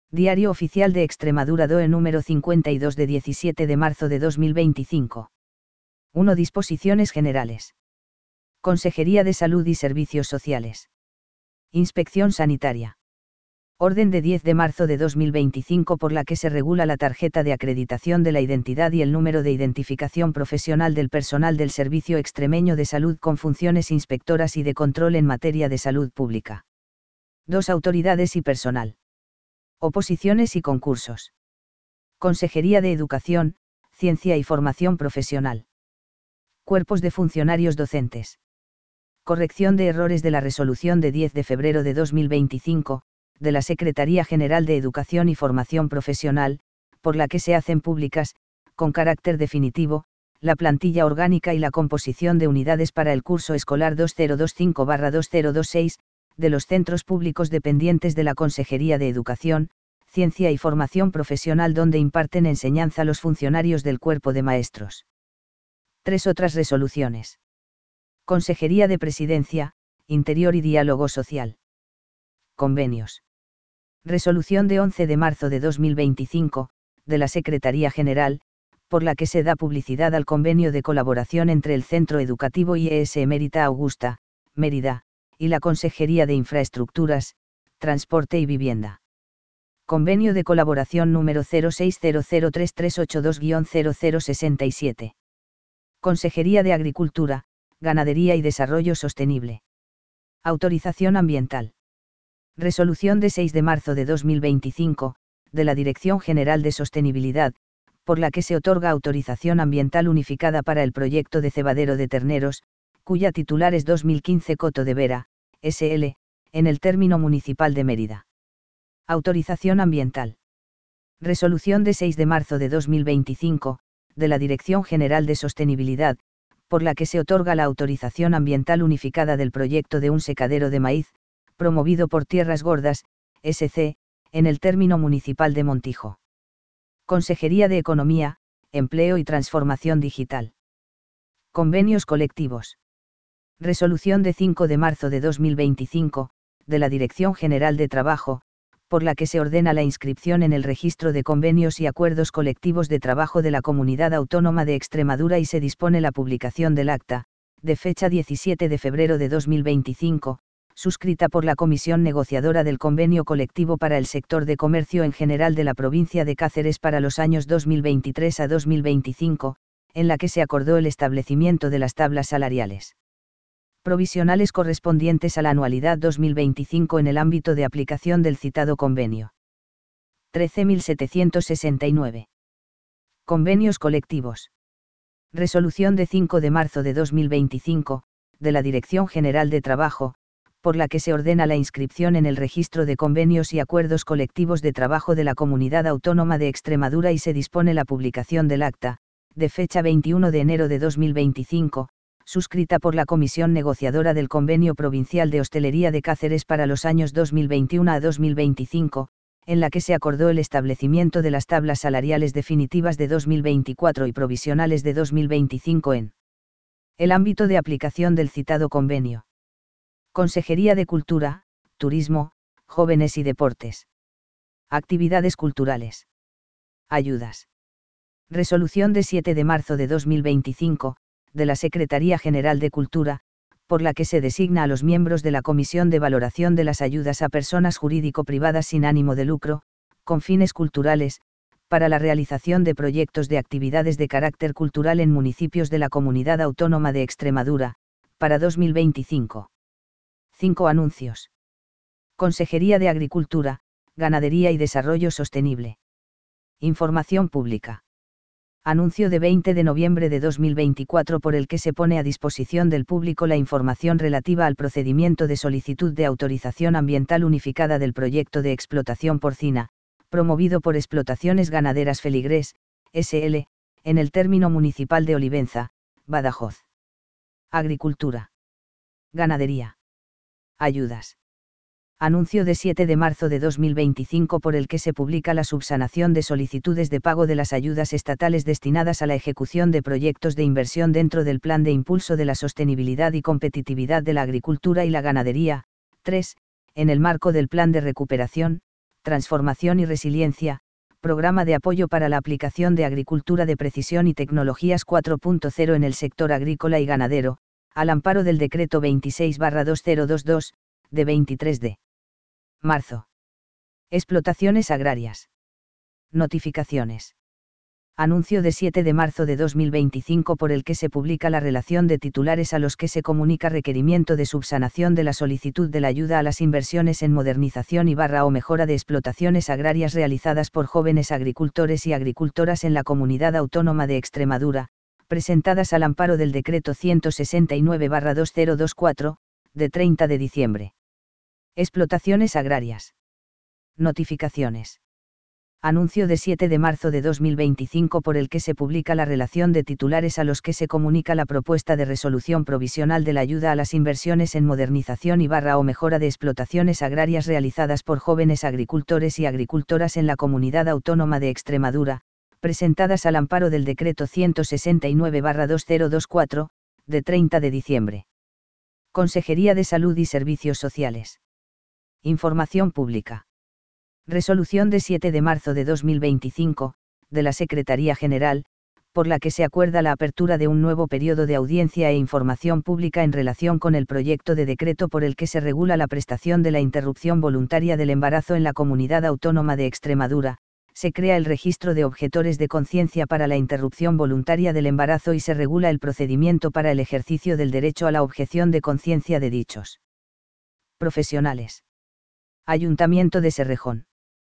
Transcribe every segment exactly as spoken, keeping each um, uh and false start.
Diario Oficial de Extremadura D O E número cincuenta y dos de diecisiete de marzo de dos mil veinticinco. uno. Disposiciones generales. Consejería de Salud y Servicios Sociales. Inspección Sanitaria. Orden de diez de marzo de dos mil veinticinco por la que se regula la tarjeta de acreditación de la identidad y el número de identificación profesional del personal del Servicio Extremeño de Salud con funciones inspectoras y de control en materia de salud pública. dos. Autoridades y personal. Oposiciones y concursos. Consejería de Educación, Ciencia y Formación Profesional. Cuerpos de funcionarios docentes. Corrección de errores de la resolución de diez de febrero de dos mil veinticinco, de la Secretaría General de Educación y Formación Profesional, por la que se hacen públicas, con carácter definitivo, la plantilla orgánica y la composición de unidades para el curso escolar dos mil veinticinco barra dos mil veintiséis, de los centros públicos dependientes de la Consejería de Educación, Ciencia y Formación Profesional donde imparten enseñanza los funcionarios del cuerpo de maestros. Tres otras resoluciones. Consejería de Presidencia, Interior y Diálogo Social. Convenios. Resolución de once de marzo de dos mil veinticinco, de la Secretaría General, por la que se da publicidad al convenio de colaboración entre el Centro Educativo I E S Emérita Augusta, Mérida, y la Consejería de Infraestructuras, Transporte y Vivienda. Convenio de colaboración número cero seis cero cero tres tres ocho dos guion cero cero seis siete. Consejería de Agricultura, Ganadería y Desarrollo Sostenible. Autorización ambiental. Resolución de seis de marzo de dos mil veinticinco, de la Dirección General de Sostenibilidad, por la que se otorga autorización ambiental unificada para el proyecto de cebadero de terneros, cuya titular es dos mil quince Coto de Vera, S L, en el término municipal de Mérida. Autorización ambiental. Resolución de seis de marzo de dos mil veinticinco, de la Dirección General de Sostenibilidad, por la que se otorga la autorización ambiental unificada del proyecto de un secadero de maíz, promovido por Tierras Gordas, S C, en el término municipal de Montijo. Consejería de Economía, Empleo y Transformación Digital. Convenios colectivos. Resolución de cinco de marzo de dos mil veinticinco, de la Dirección General de Trabajo, por la que se ordena la inscripción en el registro de convenios y acuerdos colectivos de trabajo de la Comunidad Autónoma de Extremadura y se dispone la publicación del acta, de fecha diecisiete de febrero de dos mil veinticinco, suscrita por la Comisión Negociadora del Convenio Colectivo para el Sector de Comercio en General de la Provincia de Cáceres para los años dos mil veintitrés a dos mil veinticinco, en la que se acordó el establecimiento de las tablas salariales provisionales correspondientes a la anualidad dos mil veinticinco en el ámbito de aplicación del citado convenio. trece mil setecientos sesenta y nueve. Convenios colectivos. Resolución de cinco de marzo de dos mil veinticinco, de la Dirección General de Trabajo, por la que se ordena la inscripción en el registro de convenios y acuerdos colectivos de trabajo de la Comunidad Autónoma de Extremadura y se dispone la publicación del acta, de fecha veintiuno de enero de dos mil veinticinco, suscrita por la Comisión Negociadora del Convenio Provincial de Hostelería de Cáceres para los años dos mil veintiuno a dos mil veinticinco, en la que se acordó el establecimiento de las tablas salariales definitivas de dos mil veinticuatro y provisionales de dos mil veinticinco en el ámbito de aplicación del citado convenio. Consejería de Cultura, Turismo, Jóvenes y Deportes. Actividades culturales. Ayudas. Resolución de siete de marzo de dos mil veinticinco, de la Secretaría General de Cultura, por la que se designa a los miembros de la Comisión de Valoración de las Ayudas a Personas Jurídico-Privadas sin ánimo de lucro, con fines culturales, para la realización de proyectos de actividades de carácter cultural en municipios de la Comunidad Autónoma de Extremadura, para dos mil veinticinco. cinco. Anuncios. Consejería de Agricultura, Ganadería y Desarrollo Sostenible. Información pública. Anuncio de veinte de noviembre de dos mil veinticuatro por el que se pone a disposición del público la información relativa al procedimiento de solicitud de autorización ambiental unificada del proyecto de explotación porcina, promovido por Explotaciones Ganaderas Feligrés, S L, en el término municipal de Olivenza, Badajoz. Agricultura. Ganadería. Ayudas. Anuncio de siete de marzo de dos mil veinticinco por el que se publica la subsanación de solicitudes de pago de las ayudas estatales destinadas a la ejecución de proyectos de inversión dentro del Plan de Impulso de la Sostenibilidad y Competitividad de la Agricultura y la Ganadería, tres, en el marco del Plan de Recuperación, Transformación y Resiliencia, Programa de Apoyo para la Aplicación de Agricultura de Precisión y Tecnologías cuatro punto cero en el sector agrícola y ganadero, al amparo del Decreto veintiséis barra dos mil veintidós, de veintitrés de marzo. Explotaciones agrarias. Notificaciones. Anuncio de siete de marzo de dos mil veinticinco por el que se publica la relación de titulares a los que se comunica requerimiento de subsanación de la solicitud de la ayuda a las inversiones en modernización y barra o mejora de explotaciones agrarias realizadas por jóvenes agricultores y agricultoras en la Comunidad Autónoma de Extremadura, presentadas al amparo del Decreto ciento sesenta y nueve barra dos mil veinticuatro, de treinta de diciembre. Explotaciones agrarias. Notificaciones. Anuncio de siete de marzo de dos mil veinticinco por el que se publica la relación de titulares a los que se comunica la propuesta de resolución provisional de la ayuda a las inversiones en modernización y barra o mejora de explotaciones agrarias realizadas por jóvenes agricultores y agricultoras en la Comunidad Autónoma de Extremadura, presentadas al amparo del Decreto ciento sesenta y nueve barra dos mil veinticuatro, de treinta de diciembre. Consejería de Salud y Servicios Sociales. Información pública. Resolución de siete de marzo de dos mil veinticinco, de la Secretaría General, por la que se acuerda la apertura de un nuevo periodo de audiencia e información pública en relación con el proyecto de decreto por el que se regula la prestación de la interrupción voluntaria del embarazo en la Comunidad Autónoma de Extremadura, se crea el registro de objetores de conciencia para la interrupción voluntaria del embarazo y se regula el procedimiento para el ejercicio del derecho a la objeción de conciencia de dichos profesionales. Ayuntamiento de Serrejón.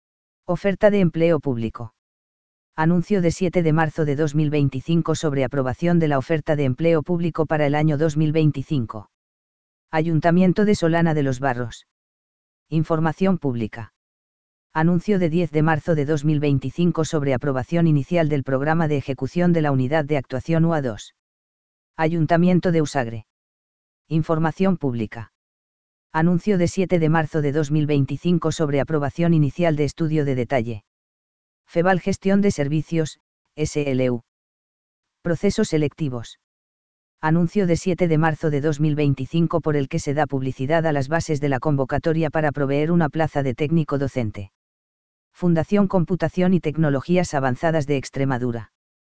Oferta de empleo público. Anuncio de siete de marzo de dos mil veinticinco sobre aprobación de la oferta de empleo público para el año dos mil veinticinco. Ayuntamiento de Solana de los Barros. Información pública. Anuncio de diez de marzo de dos mil veinticinco sobre aprobación inicial del programa de ejecución de la Unidad de Actuación U A dos. Ayuntamiento de Usagre. Información pública. Anuncio de siete de marzo de dos mil veinticinco sobre aprobación inicial de estudio de detalle. Feval Gestión de Servicios, S L U. Procesos selectivos. Anuncio de siete de marzo de dos mil veinticinco por el que se da publicidad a las bases de la convocatoria para proveer una plaza de técnico docente. Fundación Computación y Tecnologías Avanzadas de Extremadura.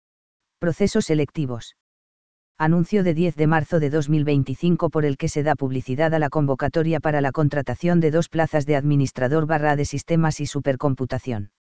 Procesos selectivos. Anuncio de diez de marzo de dos mil veinticinco por el que se da publicidad a la convocatoria para la contratación de dos plazas de administrador barra de sistemas y supercomputación.